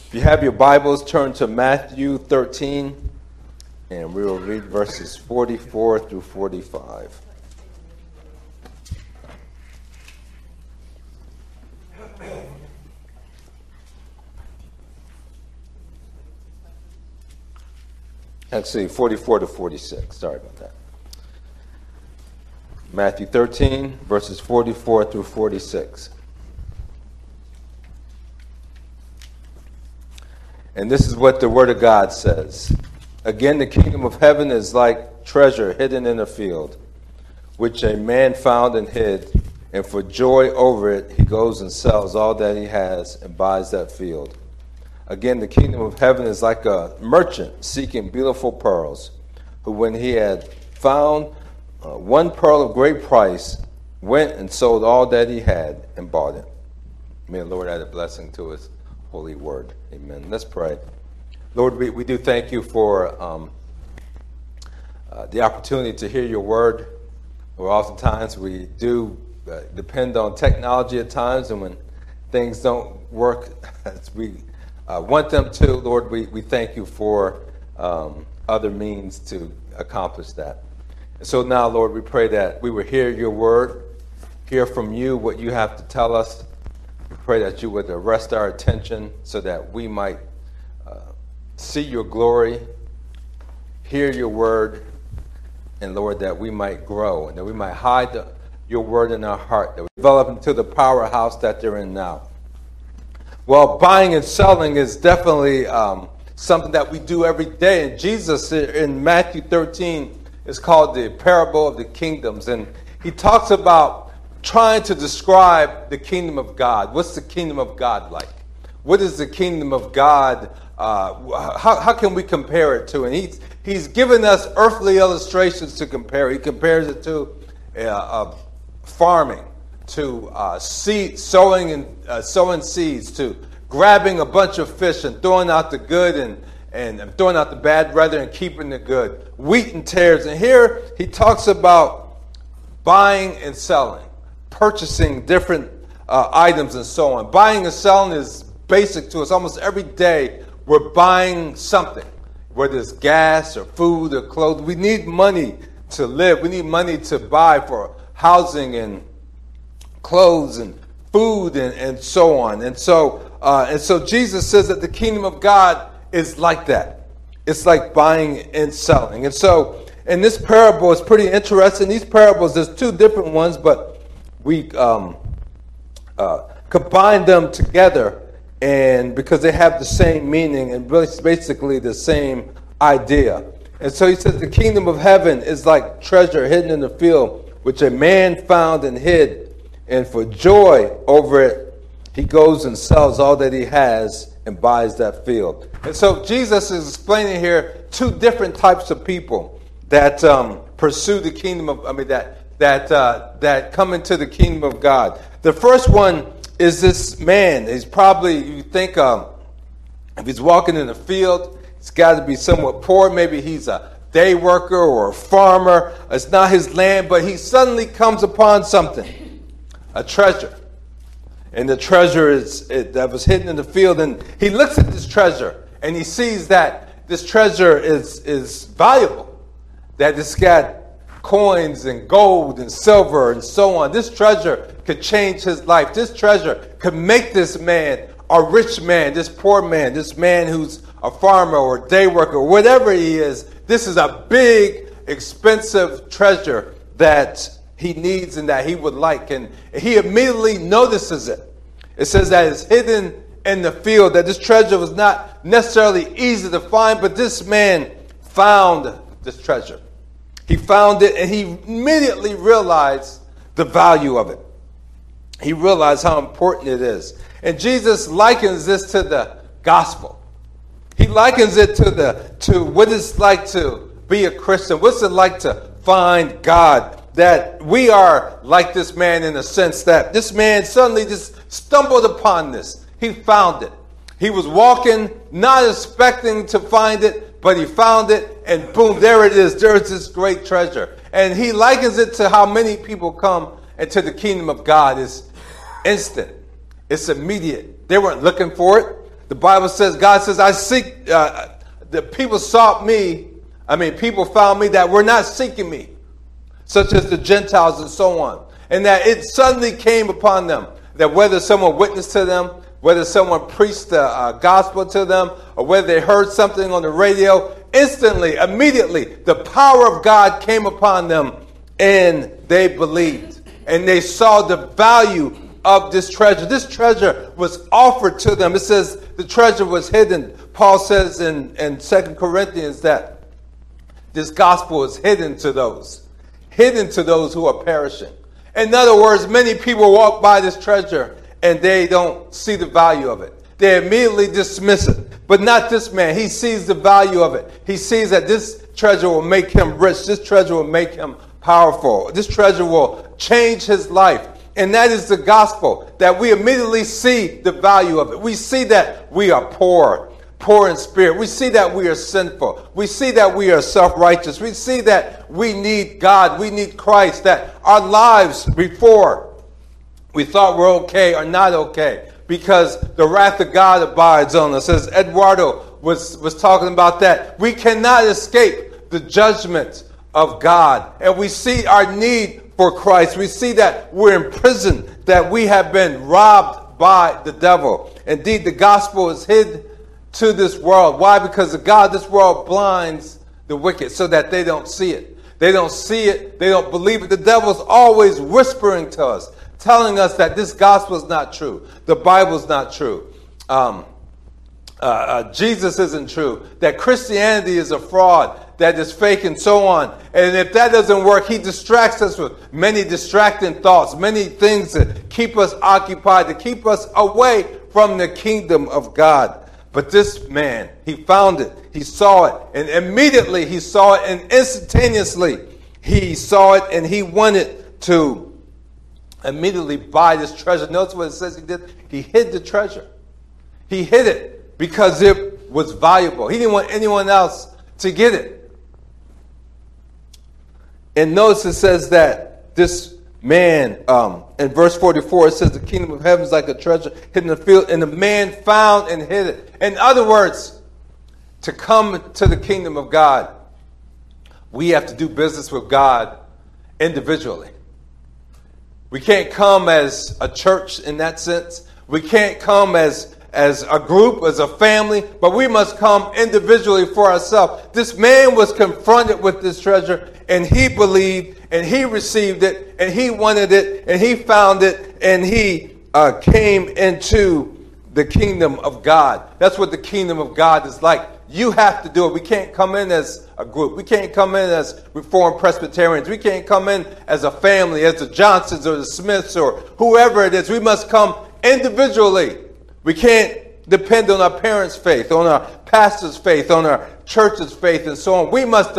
If you have your Bibles, turn to Matthew 13, and we will read verses 44 through 45. Actually, 44 to 46. Sorry about that. Matthew 13, verses 44 through 46. And this is what the Word of God says. Again, the kingdom of heaven is like treasure hidden in a field, which a man found and hid, and for joy over it, he goes and sells all that he has and buys that field. Again, the kingdom of heaven is like a merchant seeking beautiful pearls, who when he had found one pearl of great price, went and sold all that he had and bought it. May the Lord add a blessing to his holy word. Amen. Let's pray. Lord, we do thank you for the opportunity to hear your word. Where oftentimes we do depend on technology at times, and when things don't work as we want them to, Lord, we thank you for other means to accomplish that. And so now, Lord, we pray that we will hear your word, hear from you what you have to tell us. We pray that you would arrest our attention so that we might see your glory, hear your word, and, Lord, that we might grow and that we might hide your word in our heart, that we develop into the powerhouse that they're in now. Well, buying and selling is definitely something that we do every day. And Jesus in Matthew 13 is called the parable of the kingdoms. And he talks about trying to describe the kingdom of God. What's the kingdom of God like? What is the kingdom of God? How can we compare it to? And he's given us earthly illustrations to compare. He compares it to farming, to sowing seeds, to grabbing a bunch of fish and throwing out the good and throwing out the bad rather and keeping the good. Wheat and tares. And here he talks about buying and selling, purchasing different items and so on. Buying and selling is basic to us. Almost every day we're buying something, whether it's gas or food or clothes. We need money to live. We need money to buy for housing and clothes and food and so on. And so Jesus says that the kingdom of God is like that. It's like buying and selling. And so in this parable, it's pretty interesting. These parables, there's two different ones, but we combine them together, and because they have the same meaning and basically the same idea. And so he says the kingdom of heaven is like treasure hidden in the field, which a man found and hid, and for joy over it, he goes and sells all that he has and buys that field. And so Jesus is explaining here two different types of people that pursue the kingdom of, that come into the kingdom of God. The first one is this man. He's probably, you think, if he's walking in a field, he's got to be somewhat poor. Maybe he's a day worker or a farmer. It's not his land, but he suddenly comes upon something, a treasure. And the treasure that was hidden in the field. And he looks at this treasure and he sees that this treasure is valuable. That it's got coins and gold and silver and so on. This treasure could change his life. This treasure could make this man a rich man, this poor man, this man who's a farmer or a day worker, whatever he is. This is a big, expensive treasure that he needs and that he would like. And he immediately notices it. It says that it's hidden in the field, that this treasure was not necessarily easy to find, but this man found this treasure. He found it, and he immediately realized the value of it. He realized how important it is. And Jesus likens this to the gospel. He likens it to what it's like to be a Christian. What's it like to find God? That we are like this man in a sense that this man suddenly just stumbled upon this. He found it. He was walking, not expecting to find it, but he found it, and boom, there it is. There's this great treasure. And he likens it to how many people come into the kingdom of God. It's instant. It's immediate. They weren't looking for it. The Bible says, God says, I seek, the people sought me. People found me that were not seeking me, such as the Gentiles and so on. And that it suddenly came upon them that whether someone witnessed to them, whether someone preached the gospel to them, or whether they heard something on the radio, instantly, immediately, the power of God came upon them and they believed. And they saw the value of this treasure. This treasure was offered to them. It says the treasure was hidden. Paul says in 2 Corinthians that this gospel is hidden to those who are perishing. In other words, many people walk by this treasure and they don't see the value of it. They immediately dismiss it. But not this man. He sees the value of it. He sees that this treasure will make him rich. This treasure will make him powerful. This treasure will change his life. And that is the gospel, that we immediately see the value of it. We see that we are poor in spirit. We see that we are sinful. We see that we are self-righteous. We see that we need God. We need Christ. That our lives before we thought were okay are not okay, because the wrath of God abides on us. As Eduardo was talking about that, we cannot escape the judgment of God. And we see our need for Christ. We see that we're in prison, that we have been robbed by the devil. Indeed, the gospel is hid to this world. Why? Because the God of this world blinds the wicked so that they don't see it. They don't see it. They don't believe it. The devil's always whispering to us, telling us that this gospel is not true. The Bible's not true. Jesus isn't true. That Christianity is a fraud, that is fake, and so on. And if that doesn't work, he distracts us with many distracting thoughts, many things that keep us occupied, to keep us away from the kingdom of God. But this man, he found it. He saw it. And immediately he saw it, and instantaneously he saw it, and he wanted to immediately buy this treasure. Notice what it says he did. He hid the treasure. He hid it because it was valuable. He didn't want anyone else to get it. And notice it says that this man, in verse 44, it says the kingdom of heaven is like a treasure hidden in the field, and the man found and hid it. In other words, to come to the kingdom of God, we have to do business with God individually. We can't come as a church in that sense. We can't come as a group, as a family, but we must come individually for ourselves. This man was confronted with this treasure, and he believed, and he received it, and he wanted it, and he found it, and he came into the kingdom of God. That's what the kingdom of God is like. You have to do it. We can't come in as a group. We can't come in as Reformed Presbyterians. We can't come in as a family, as the Johnsons or the Smiths or whoever it is. We must come individually. We can't depend on our parents' faith, on our pastor's faith, on our church's faith, and so on. We must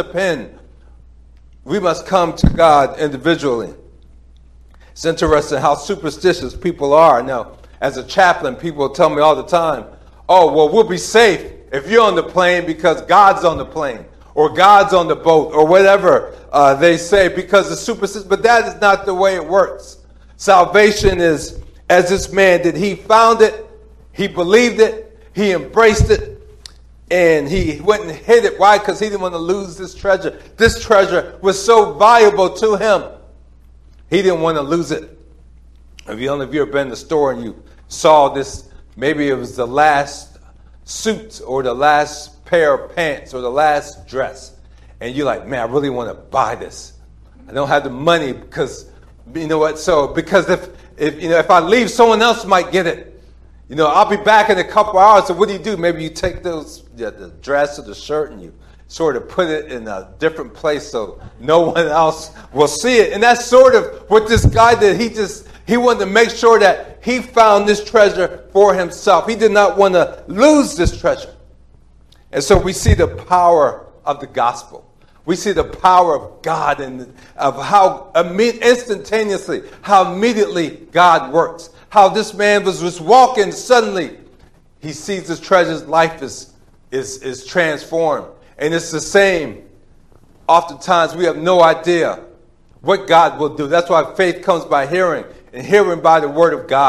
come to God individually. It's interesting how superstitious people are. Now, as a chaplain, people tell me all the time, oh, well, we'll be safe if you're on the plane because God's on the plane, or God's on the boat, or whatever they say, because it's superstitious. But that is not the way it works. Salvation is, as this man did, he found it, he believed it, he embraced it, and he went and hid it. Why? Because he didn't want to lose this treasure. This treasure was so valuable to him. He didn't want to lose it. If you ever been in the store and you saw this, maybe it was the last suit or the last pair of pants or the last dress, and you're like, man, I really want to buy this. I don't have the money because, you know what? So because if I leave, someone else might get it. You know, I'll be back in a couple hours. So what do? Maybe you take the dress or the shirt and you sort of put it in a different place so no one else will see it. And that's sort of what this guy did. He wanted to make sure that he found this treasure for himself. He did not want to lose this treasure. And so we see the power of the gospel. We see the power of God and of how instantaneously, how immediately God works. How this man was just walking, suddenly he sees his treasure's life is transformed. And it's the same. Oftentimes we have no idea what God will do. That's why faith comes by hearing, and hearing by the word of God.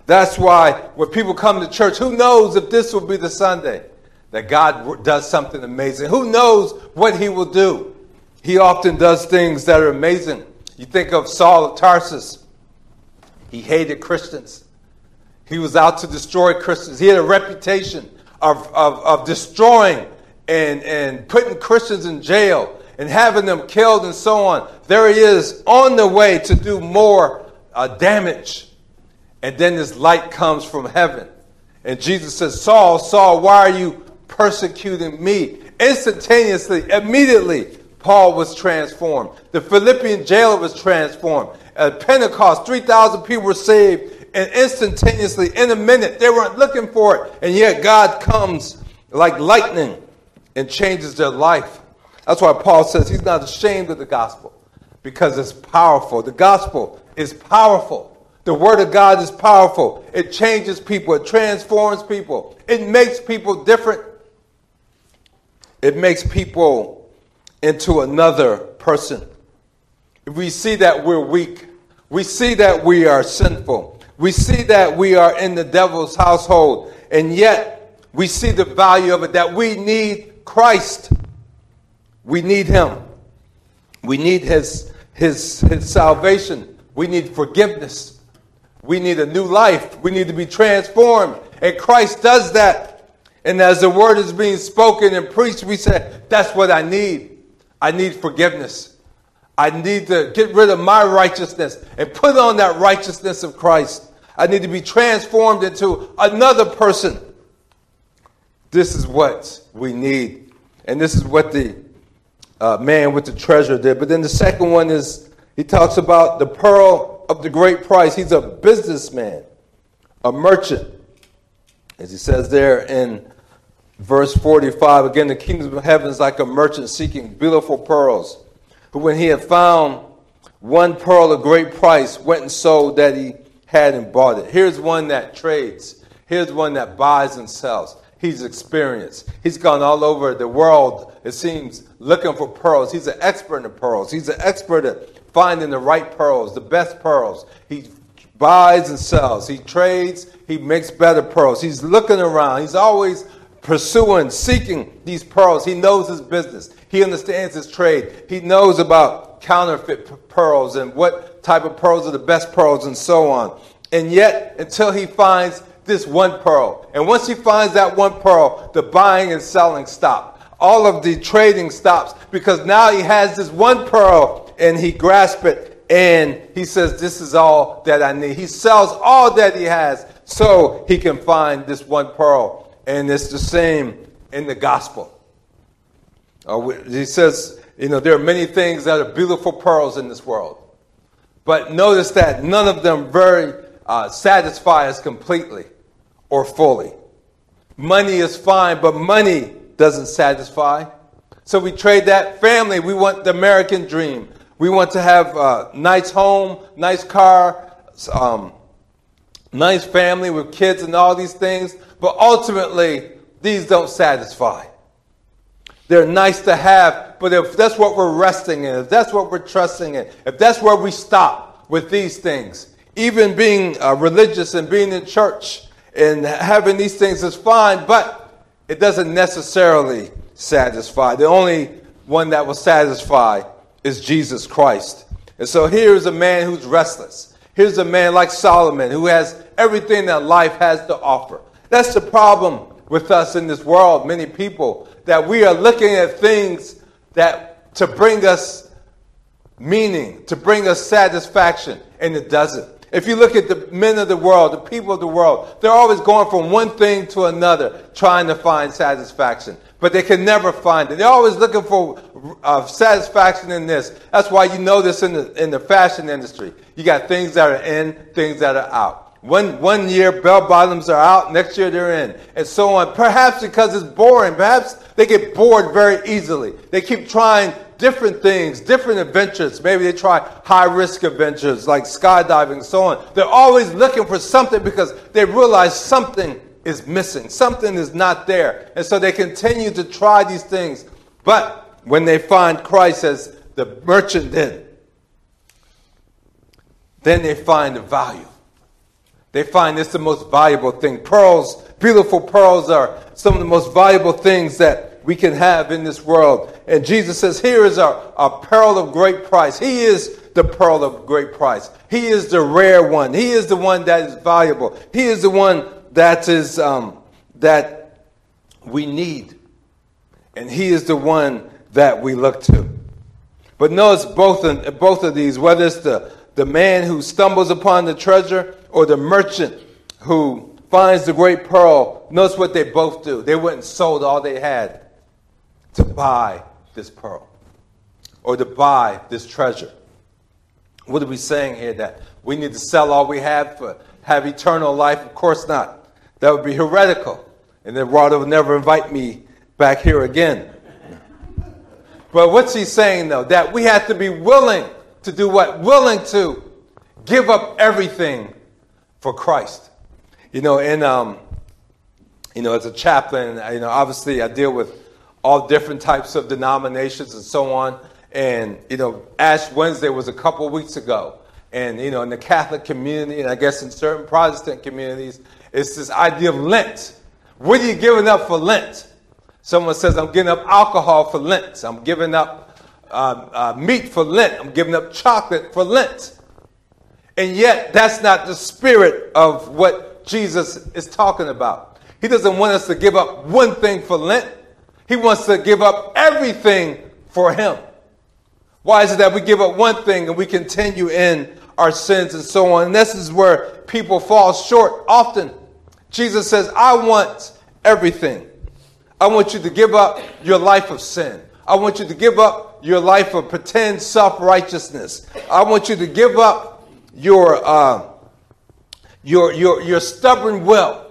That's why when people come to church, who knows if this will be the Sunday that God does something amazing? Who knows what he will do? He often does things that are amazing. You think of Saul of Tarsus. He hated Christians. He was out to destroy Christians. He had a reputation of destroying and putting Christians in jail and having them killed and so on. There he is on the way to do more damage. And then this light comes from heaven. And Jesus says, Saul, Saul, why are you persecuting me? Instantaneously, immediately, Paul was transformed. The Philippian jailer was transformed. At Pentecost, 3,000 people were saved. And instantaneously, in a minute, they weren't looking for it. And yet God comes like lightning and changes their life. That's why Paul says he's not ashamed of the gospel, because it's powerful. The gospel is powerful. The word of God is powerful. It changes people. It transforms people. It makes people different. It makes people into another person. If we see that we're weak, we see that we are sinful, we see that we are in the devil's household, and yet we see the value of it, that we need Christ. We need him. We need his salvation. We need forgiveness. We need a new life. We need to be transformed. And Christ does that. And as the word is being spoken and preached, we say, that's what I need. I need forgiveness. I need to get rid of my righteousness and put on that righteousness of Christ. I need to be transformed into another person. This is what we need. And this is what the man with the treasure did. But then the second one is, he talks about the pearl of the great price. He's a businessman, a merchant. As he says there in verse 45, again, the kingdom of heaven is like a merchant seeking beautiful pearls, who when he had found one pearl of great price, went and sold that he had and bought it. Here's one that trades. Here's one that buys and sells. He's experienced. He's gone all over the world, it seems, looking for pearls. He's an expert in the pearls. He's an expert at finding the right pearls, the best pearls. He buys and sells. He trades. He makes better pearls. He's looking around. He's always pursuing, seeking these pearls. He knows his business. He understands his trade. He knows about counterfeit pearls and what type of pearls are the best pearls and so on. And yet, until he finds this one pearl. And once he finds that one pearl, the buying and selling stop. All of the trading stops, because now he has this one pearl and he grasps it and he says, this is all that I need. He sells all that he has so he can find this one pearl. And it's the same in the gospel. He says, there are many things that are beautiful pearls in this world. But notice that none of them very satisfy us completely or fully. Money is fine, but money doesn't satisfy. So we trade that. Family, we want the American dream. We want to have a nice home, nice car, nice family with kids and all these things. But ultimately, these don't satisfy. They're nice to have, but if that's what we're resting in, if that's what we're trusting in, if that's where we stop with these things, even being religious and being in church and having these things is fine, but it doesn't necessarily satisfy. The only one that will satisfy is Jesus Christ. And so here's a man who's restless. Here's a man like Solomon who has everything that life has to offer. That's the problem with us in this world, many people, that we are looking at things that to bring us meaning, to bring us satisfaction, and it doesn't. If you look at the men of the world, the people of the world, they're always going from one thing to another, trying to find satisfaction. But they can never find it. They're always looking for satisfaction in this. That's why you know this in the fashion industry. You got things that are in, things that are out. One year, bell bottoms are out. Next year, they're in. And so on. Perhaps because it's boring. Perhaps they get bored very easily. They keep trying different things, different adventures. Maybe they try high-risk adventures like skydiving and so on. They're always looking for something because they realize something is missing. Something is not there. And so they continue to try these things. But when they find Christ as the merchant did, then they find the value. They find this the most valuable thing. Pearls, beautiful pearls, are some of the most valuable things that we can have in this world. And Jesus says, here is a pearl of great price. He is the pearl of great price. He is the rare one. He is the one that is valuable. He is the one that is that we need. And he is the one that we look to. But notice both of these, whether it's the man who stumbles upon the treasure or the merchant who finds the great pearl, notice what they both do. They went and sold all they had to buy this pearl or to buy this treasure. What are we saying here? That we need to sell all we have to have eternal life? Of course not. That would be heretical. And then Rod will never invite me back here again. But what's he saying, though? That we have to be willing to do what? Willing to give up everything for Christ. And as a chaplain, obviously I deal with all different types of denominations and so on. And, Ash Wednesday was a couple of weeks ago. And, in the Catholic community, and I guess in certain Protestant communities, it's this idea of Lent. What are you giving up for Lent? Someone says, I'm giving up alcohol for Lent. I'm giving up meat for Lent. I'm giving up chocolate for Lent. And yet, that's not the spirit of what Jesus is talking about. He doesn't want us to give up one thing for Lent. He wants to give up everything for him. Why is it that we give up one thing and we continue in our sins and so on? And this is where people fall short often. Jesus says, I want everything. I want you to give up your life of sin. I want you to give up your life of pretend self-righteousness. I want you to give up your stubborn will.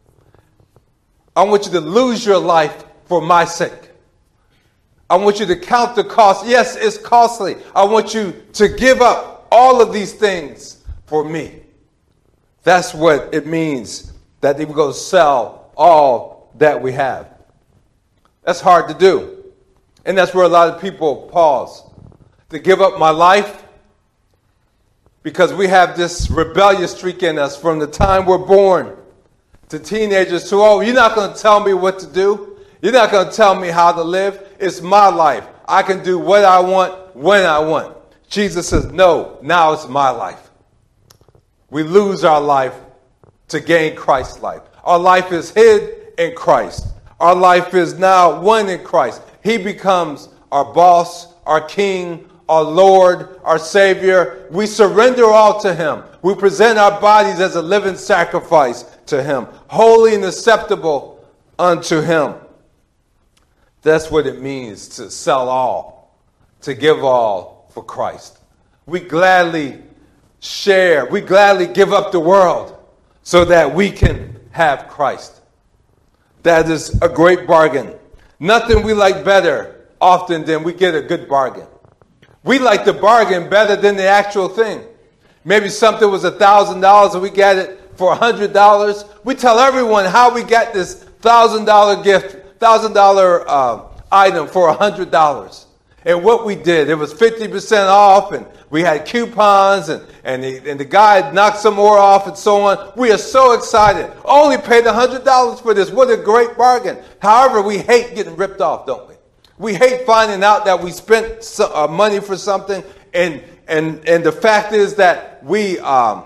I want you to lose your life for my sake. I want you to count the cost. Yes, it's costly. I want you to give up all of these things for me. That's what it means that we go sell all that we have. That's hard to do. And that's where a lot of people pause. To give up my life because we have this rebellious streak in us from the time we're born to teenagers to, you're not going to tell me what to do. You're not going to tell me how to live. It's my life. I can do what I want when I want. Jesus says, no, now it's my life. We lose our life to gain Christ's life. Our life is hid in Christ. Our life is now one in Christ. He becomes our boss, our king, our Lord, our Savior. We surrender all to him. We present our bodies as a living sacrifice to him, holy and acceptable unto him. That's what it means to sell all, to give all for Christ. We gladly share, we gladly give up the world so that we can have Christ. That is a great bargain. Nothing we like better often than we get a good bargain. We like the bargain better than the actual thing. Maybe something was $1,000 and we got it for $100. We tell everyone how we got this $1,000 gift, $1,000 item for $100. And what we did, it was 50% off, and we had coupons, and the guy knocked some more off and so on. We are so excited. Only paid $100 for this. What a great bargain. However, we hate getting ripped off, don't we? We hate finding out that we spent money for something, and the fact is that we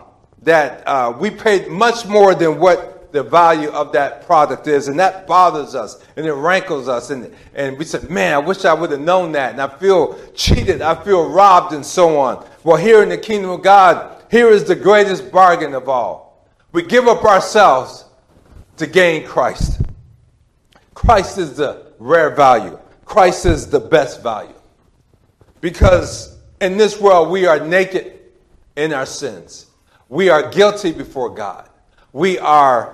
paid much more than what the value of that product is, and that bothers us, and it rankles us, and we said, man, I wish I would have known that, and I feel cheated, I feel robbed, and so on. Well, here in the kingdom of God, here is the greatest bargain of all. We give up ourselves to gain Christ. Christ is the rare value. Christ is the best value. Because in this world, we are naked in our sins. We are guilty before God. We are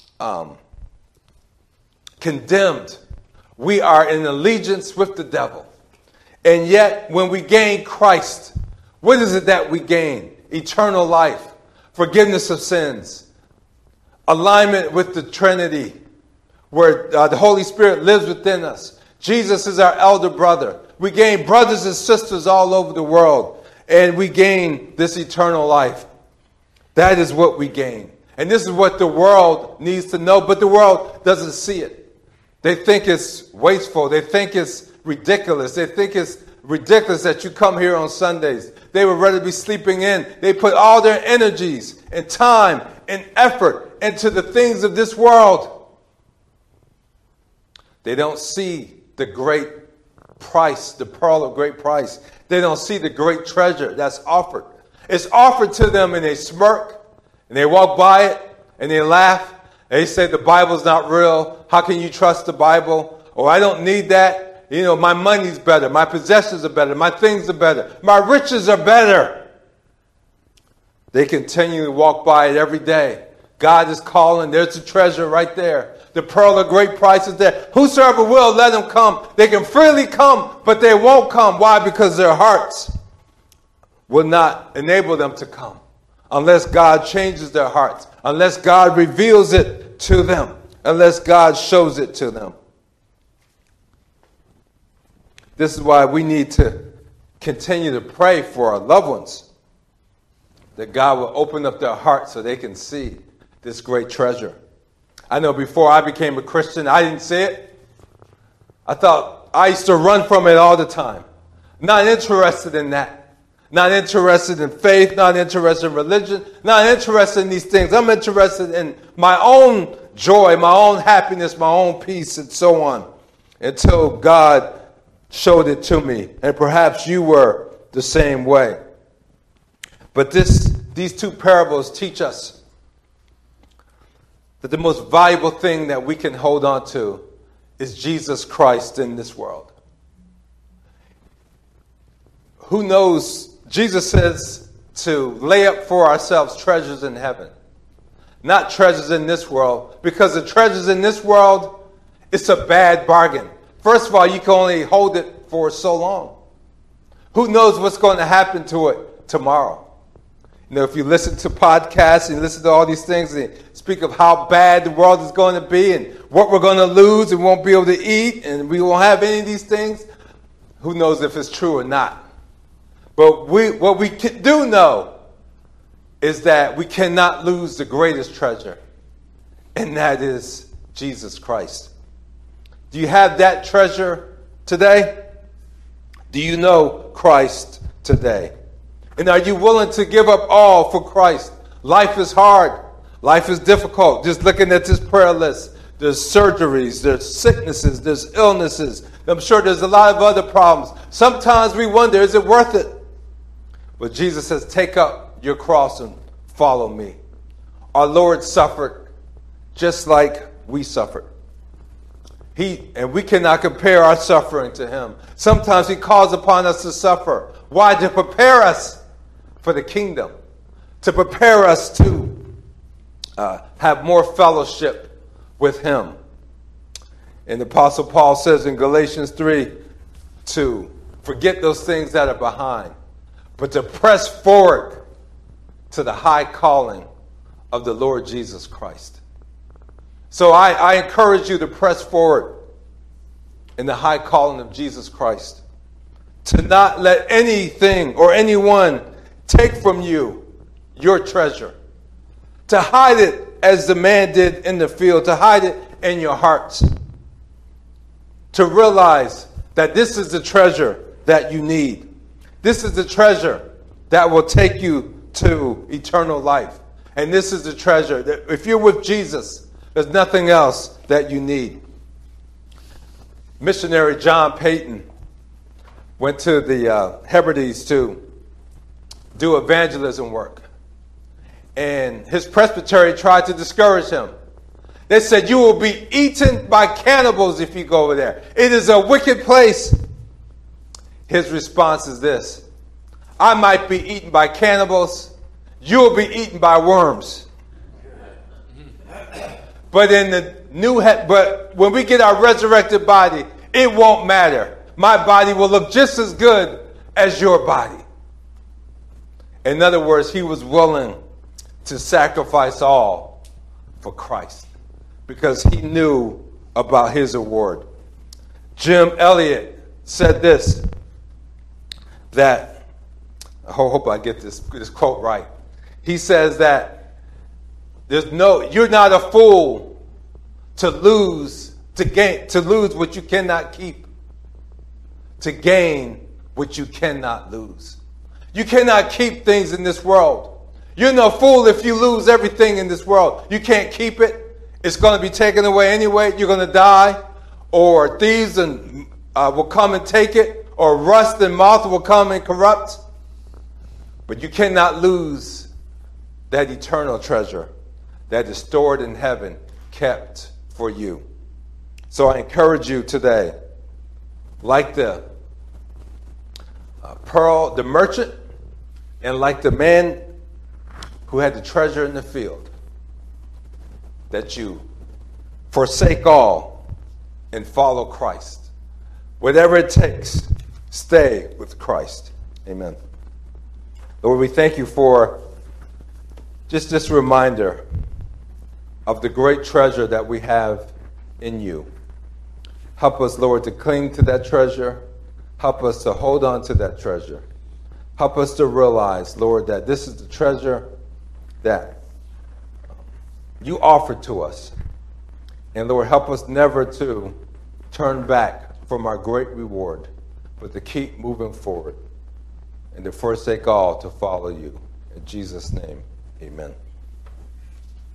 condemned. We are in allegiance with the devil. And yet, when we gain Christ, what is it that we gain? Eternal life, forgiveness of sins, alignment with the Trinity, where the Holy Spirit lives within us. Jesus is our elder brother. We gain brothers and sisters all over the world, and we gain this eternal life. That is what we gain. And this is what the world needs to know, but the world doesn't see it. They think it's wasteful. They think it's ridiculous. They think it's ridiculous that you come here on Sundays. They would rather be sleeping in. They put all their energies and time and effort into the things of this world. They don't see the great price, the pearl of great price. They don't see the great treasure that's offered. It's offered to them and they smirk and they walk by it and they laugh. They say the Bible's not real. How can you trust the Bible? Or I don't need that. You know, my money's better. My possessions are better. My things are better. My riches are better. They continually walk by it every day. God is calling. There's the treasure right there. The pearl of great price is there. Whosoever will, let them come. They can freely come, but they won't come. Why? Because their hearts will not enable them to come unless God changes their hearts, unless God reveals it to them, unless God shows it to them. This is why we need to continue to pray for our loved ones, that God will open up their hearts so they can see this great treasure. I know before I became a Christian, I didn't see it. I used to run from it all the time. Not interested in that. Not interested in faith, not interested in religion, not interested in these things. I'm interested in my own joy, my own happiness, my own peace, and so on. Until God showed it to me. And perhaps you were the same way. But these two parables teach us that the most valuable thing that we can hold on to is Jesus Christ in this world. Who knows? Jesus says to lay up for ourselves treasures in heaven, not treasures in this world, because the treasures in this world, it's a bad bargain. First of all, you can only hold it for so long. Who knows what's going to happen to it tomorrow? You know, if you listen to podcasts and listen to all these things and speak of how bad the world is going to be and what we're going to lose and won't be able to eat and we won't have any of these things, who knows if it's true or not? But what we do know is that we cannot lose the greatest treasure, and that is Jesus Christ. Do you have that treasure today? Do you know Christ today? And are you willing to give up all for Christ? Life is hard. Life is difficult. Just looking at this prayer list, there's surgeries, there's sicknesses, there's illnesses. I'm sure there's a lot of other problems. Sometimes we wonder, is it worth it? But Jesus says, take up your cross and follow me. Our Lord suffered just like we suffered. And we cannot compare our suffering to him. Sometimes he calls upon us to suffer. Why? To prepare us for the kingdom. To prepare us to have more fellowship with him. And the Apostle Paul says in Galatians 3 to forget those things that are behind, but to press forward to the high calling of the Lord Jesus Christ. So I encourage you to press forward in the high calling of Jesus Christ. To not let anything or anyone take from you your treasure. To hide it as the man did in the field. To hide it in your hearts. To realize that this is the treasure that you need. This is the treasure that will take you to eternal life. And this is the treasure that if you're with Jesus, there's nothing else that you need. Missionary John Payton went to the Hebrides to do evangelism work. And his presbytery tried to discourage him. They said, you will be eaten by cannibals if you go over there. It is a wicked place. His response is this: I might be eaten by cannibals, you will be eaten by worms. But when we get our resurrected body, it won't matter. My body will look just as good as your body. In other words, he was willing to sacrifice all for Christ because he knew about his award. Jim Elliot said this, that, I hope I get this quote right. He says that You're not a fool to lose what you cannot keep, to gain what you cannot lose. You cannot keep things in this world. You're no fool if you lose everything in this world. You can't keep it. It's going to be taken away anyway. You're going to die, or thieves will come and take it, or rust and moth will come and corrupt. But you cannot lose that eternal treasure that is stored in heaven, kept for you. So I encourage you today, like the the merchant, and like the man who had the treasure in the field, that you forsake all and follow Christ. Whatever it takes, stay with Christ. Amen. Lord, we thank you for just this reminder of the great treasure that we have in you. Help us, Lord, to cling to that treasure. Help us to hold on to that treasure. Help us to realize, Lord, that this is the treasure that you offered to us. And Lord, help us never to turn back from our great reward, but to keep moving forward and to forsake all to follow you. In Jesus' name, amen.